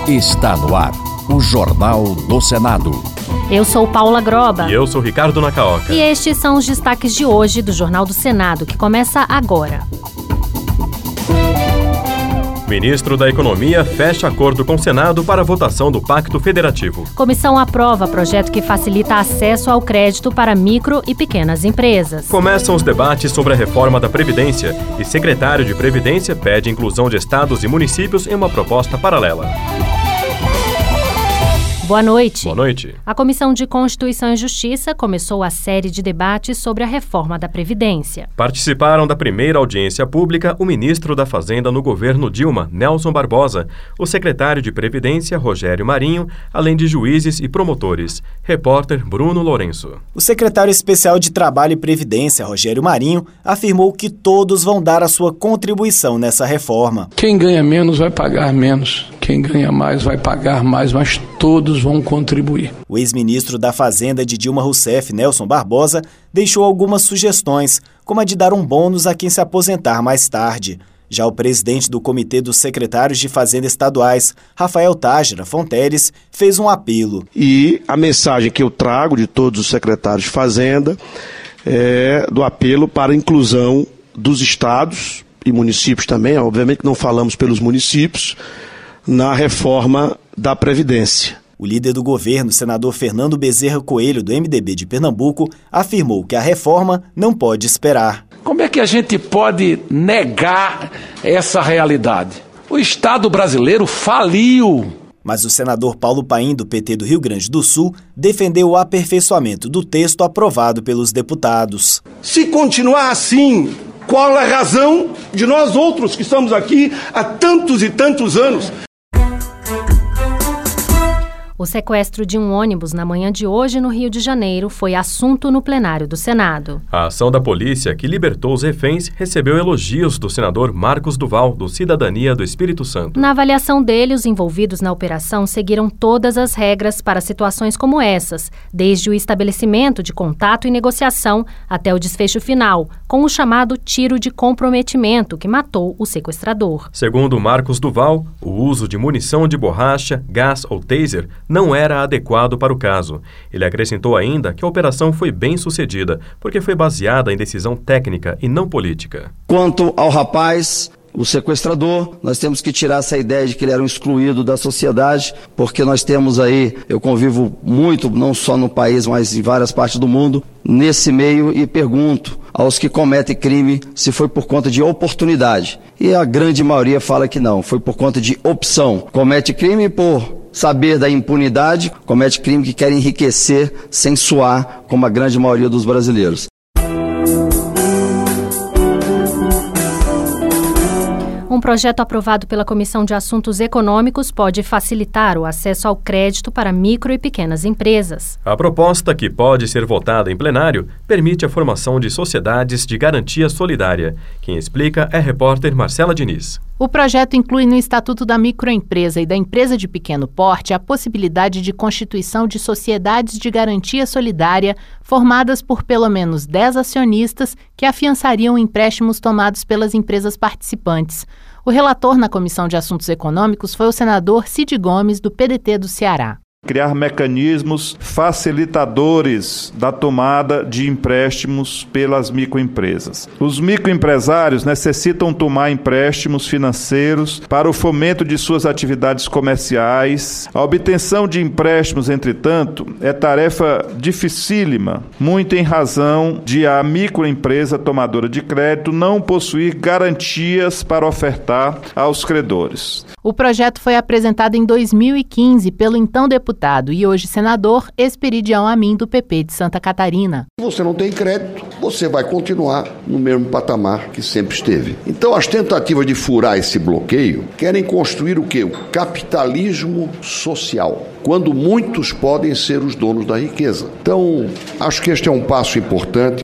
Está no ar o Jornal do Senado. Eu sou Paula Groba. E eu sou Ricardo Nacaoca. E estes são os destaques de hoje do Jornal do Senado, que começa agora. Ministro da Economia fecha acordo com o Senado para a votação do Pacto Federativo. Comissão aprova projeto que facilita acesso ao crédito para micro e pequenas empresas. Começam os debates sobre a reforma da Previdência e secretário de Previdência pede inclusão de estados e municípios em uma proposta paralela. Boa noite. Boa noite. A Comissão de Constituição e Justiça começou a série de debates sobre a reforma da Previdência. Participaram da primeira audiência pública o ministro da Fazenda no governo Dilma, Nelson Barbosa, o secretário de Previdência, Rogério Marinho, além de juízes e promotores. Repórter Bruno Lourenço. O secretário especial de Trabalho e Previdência, Rogério Marinho, afirmou que todos vão dar a sua contribuição nessa reforma. Quem ganha menos vai pagar menos. Quem ganha mais vai pagar mais, mas todos vão contribuir. O ex-ministro da Fazenda de Dilma Rousseff, Nelson Barbosa, deixou algumas sugestões, como a de dar um bônus a quem se aposentar mais tarde. Já o presidente do Comitê dos Secretários de Fazenda Estaduais, Rafael Tágira Fonteles, fez um apelo. E a mensagem que eu trago de todos os secretários de Fazenda é do apelo para a inclusão dos estados e municípios também, obviamente não falamos pelos municípios, na reforma da Previdência. O líder do governo, senador Fernando Bezerra Coelho, do MDB de Pernambuco, afirmou que a reforma não pode esperar. Como é que a gente pode negar essa realidade? O Estado brasileiro faliu. Mas o senador Paulo Paim, do PT do Rio Grande do Sul, defendeu o aperfeiçoamento do texto aprovado pelos deputados. Se continuar assim, qual é a razão de nós outros que estamos aqui há tantos e tantos anos? O sequestro de um ônibus na manhã de hoje no Rio de Janeiro foi assunto no plenário do Senado. A ação da polícia que libertou os reféns recebeu elogios do senador Marcos Duval, do Cidadania do Espírito Santo. Na avaliação dele, os envolvidos na operação seguiram todas as regras para situações como essas, desde o estabelecimento de contato e negociação até o desfecho final, com o chamado tiro de comprometimento que matou o sequestrador. Segundo Marcos Duval, o uso de munição de borracha, gás ou taser não era adequado para o caso. Ele acrescentou ainda que a operação foi bem sucedida, porque foi baseada em decisão técnica e não política. Quanto ao rapaz, o sequestrador, nós temos que tirar essa ideia de que ele era um excluído da sociedade, porque nós temos aí, eu convivo muito, não só no país, mas em várias partes do mundo, nesse meio, e pergunto aos que cometem crime se foi por conta de oportunidade. E a grande maioria fala que não, foi por conta de opção. Comete crime por saber da impunidade, comete crime que quer enriquecer sem suar, como a grande maioria dos brasileiros. Um projeto aprovado pela Comissão de Assuntos Econômicos pode facilitar o acesso ao crédito para micro e pequenas empresas. A proposta, que pode ser votada em plenário, permite a formação de sociedades de garantia solidária. Quem explica é a repórter Marcela Diniz. O projeto inclui no Estatuto da Microempresa e da Empresa de Pequeno Porte a possibilidade de constituição de sociedades de garantia solidária formadas por pelo menos 10 acionistas que afiançariam empréstimos tomados pelas empresas participantes. O relator na Comissão de Assuntos Econômicos foi o senador Cid Gomes, do PDT do Ceará. Criar mecanismos facilitadores da tomada de empréstimos pelas microempresas. Os microempresários necessitam tomar empréstimos financeiros para o fomento de suas atividades comerciais. A obtenção de empréstimos, entretanto, é tarefa dificílima, muito em razão de a microempresa tomadora de crédito não possuir garantias para ofertar aos credores. O projeto foi apresentado em 2015 pelo então deputado e hoje senador Esperidião Amin, do PP de Santa Catarina. Se você não tem crédito, você vai continuar no mesmo patamar que sempre esteve. Então as tentativas de furar esse bloqueio querem construir o quê? O capitalismo social, quando muitos podem ser os donos da riqueza. Então, acho que este é um passo importante.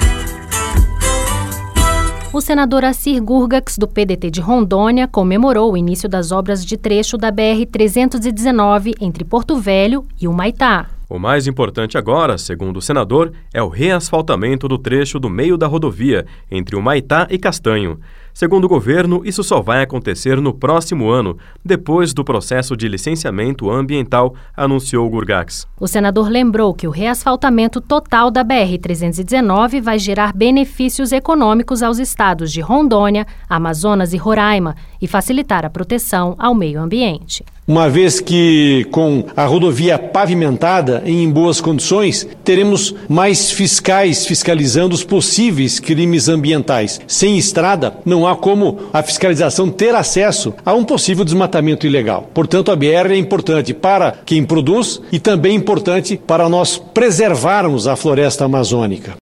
O senador Assir Gurgax, do PDT de Rondônia, comemorou o início das obras de trecho da BR-319 entre Porto Velho e Humaitá. O mais importante agora, segundo o senador, é o reasfaltamento do trecho do meio da rodovia, entre Humaitá e Castanho. Segundo o governo, isso só vai acontecer no próximo ano, depois do processo de licenciamento ambiental, anunciou o Gurgax. O senador lembrou que o reasfaltamento total da BR-319 vai gerar benefícios econômicos aos estados de Rondônia, Amazonas e Roraima e facilitar a proteção ao meio ambiente. Uma vez que, com a rodovia pavimentada e em boas condições, teremos mais fiscais fiscalizando os possíveis crimes ambientais. Sem estrada, não há como a fiscalização ter acesso a um possível desmatamento ilegal. Portanto, a BR é importante para quem produz e também importante para nós preservarmos a floresta amazônica.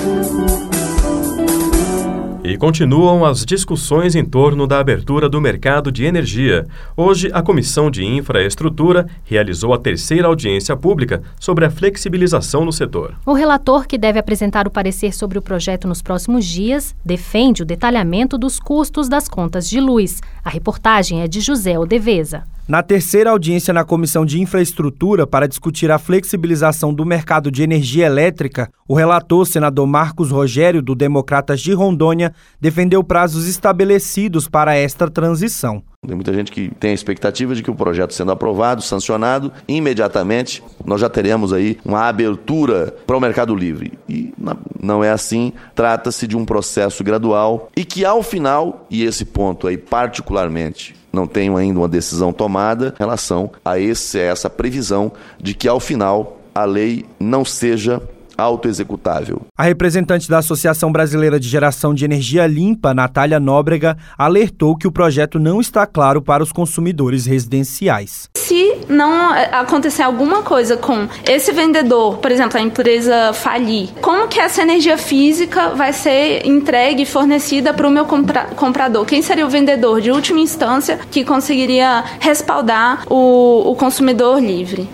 E continuam as discussões em torno da abertura do mercado de energia. Hoje, a Comissão de Infraestrutura realizou a terceira audiência pública sobre a flexibilização no setor. O relator, que deve apresentar o parecer sobre o projeto nos próximos dias, defende o detalhamento dos custos das contas de luz. A reportagem é de José Odeveza. Na terceira audiência na Comissão de Infraestrutura para discutir a flexibilização do mercado de energia elétrica, o relator, senador Marcos Rogério, do Democratas de Rondônia, defendeu prazos estabelecidos para esta transição. Tem muita gente que tem a expectativa de que o projeto sendo aprovado, sancionado, imediatamente nós já teremos aí uma abertura para o mercado livre. E não é assim, trata-se de um processo gradual e que ao final, e esse ponto aí particularmente, não tenho ainda uma decisão tomada em relação a essa previsão de que ao final a lei não seja autoexecutável. A representante da Associação Brasileira de Geração de Energia Limpa, Natália Nóbrega, alertou que o projeto não está claro para os consumidores residenciais. Se não acontecer alguma coisa com esse vendedor, por exemplo, a empresa falir, como que essa energia física vai ser entregue e fornecida para o meu comprador? Quem seria o vendedor de última instância que conseguiria respaldar o consumidor livre?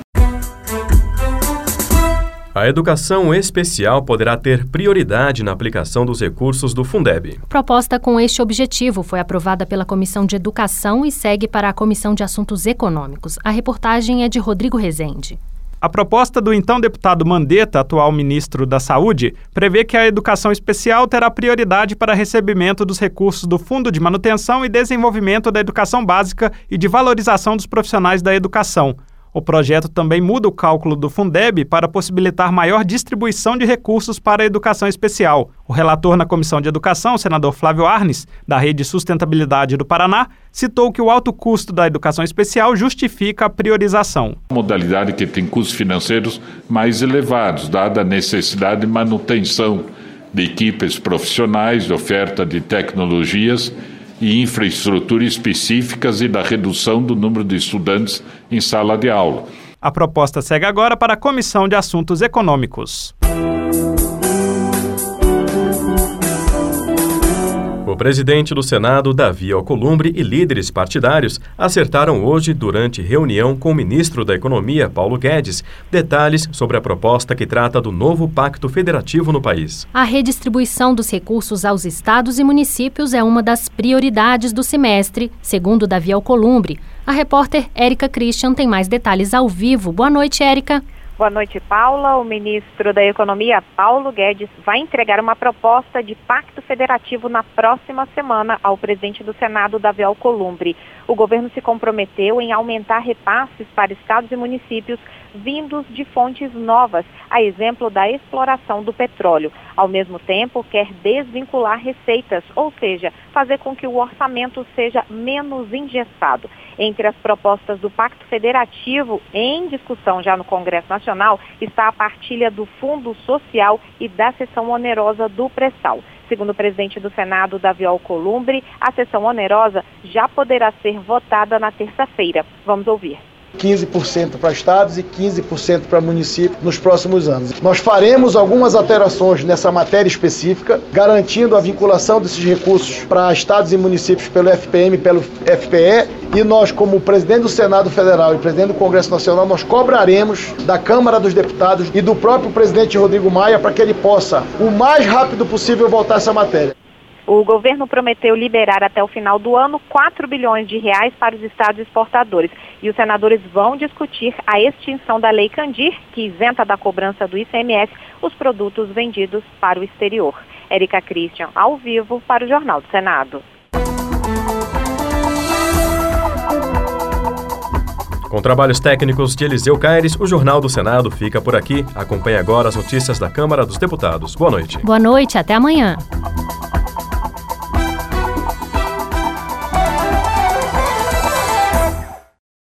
A educação especial poderá ter prioridade na aplicação dos recursos do Fundeb. Proposta com este objetivo foi aprovada pela Comissão de Educação e segue para a Comissão de Assuntos Econômicos. A reportagem é de Rodrigo Rezende. A proposta do então deputado Mandetta, atual ministro da Saúde, prevê que a educação especial terá prioridade para recebimento dos recursos do Fundo de Manutenção e Desenvolvimento da Educação Básica e de Valorização dos Profissionais da Educação. O projeto também muda o cálculo do Fundeb para possibilitar maior distribuição de recursos para a educação especial. O relator na Comissão de Educação, o senador Flávio Arnes, da Rede Sustentabilidade do Paraná, citou que o alto custo da educação especial justifica a priorização. A modalidade que tem custos financeiros mais elevados, dada a necessidade de manutenção de equipes profissionais, de oferta de tecnologias e infraestrutura específicas e da redução do número de estudantes em sala de aula. A proposta segue agora para a Comissão de Assuntos Econômicos. O presidente do Senado, Davi Alcolumbre, e líderes partidários acertaram hoje, durante reunião com o ministro da Economia, Paulo Guedes, detalhes sobre a proposta que trata do novo pacto federativo no país. A redistribuição dos recursos aos estados e municípios é uma das prioridades do semestre, segundo Davi Alcolumbre. A repórter Érica Christian tem mais detalhes ao vivo. Boa noite, Érica. Boa noite, Paula. O ministro da Economia, Paulo Guedes, vai entregar uma proposta de pacto federativo na próxima semana ao presidente do Senado, Davi Alcolumbre. O governo se comprometeu em aumentar repasses para estados e municípios vindos de fontes novas, a exemplo da exploração do petróleo. Ao mesmo tempo, quer desvincular receitas, ou seja, fazer com que o orçamento seja menos engessado. Entre as propostas do Pacto Federativo, em discussão já no Congresso Nacional, está a partilha do Fundo Social e da cessão onerosa do pré-sal. Segundo o presidente do Senado, Davi Alcolumbre, a cessão onerosa já poderá ser votada na terça-feira. Vamos ouvir. 15% para estados e 15% para municípios nos próximos anos. Nós faremos algumas alterações nessa matéria específica, garantindo a vinculação desses recursos para estados e municípios pelo FPM e pelo FPE, e nós, como presidente do Senado Federal e presidente do Congresso Nacional, nós cobraremos da Câmara dos Deputados e do próprio presidente Rodrigo Maia para que ele possa, o mais rápido possível, votar essa matéria. O governo prometeu liberar até o final do ano 4 bilhões de reais para os estados exportadores. E os senadores vão discutir a extinção da Lei Candir, que isenta da cobrança do ICMS os produtos vendidos para o exterior. Érica Christian, ao vivo, para o Jornal do Senado. Com trabalhos técnicos de Eliseu Caires, o Jornal do Senado fica por aqui. Acompanhe agora as notícias da Câmara dos Deputados. Boa noite. Boa noite, até amanhã.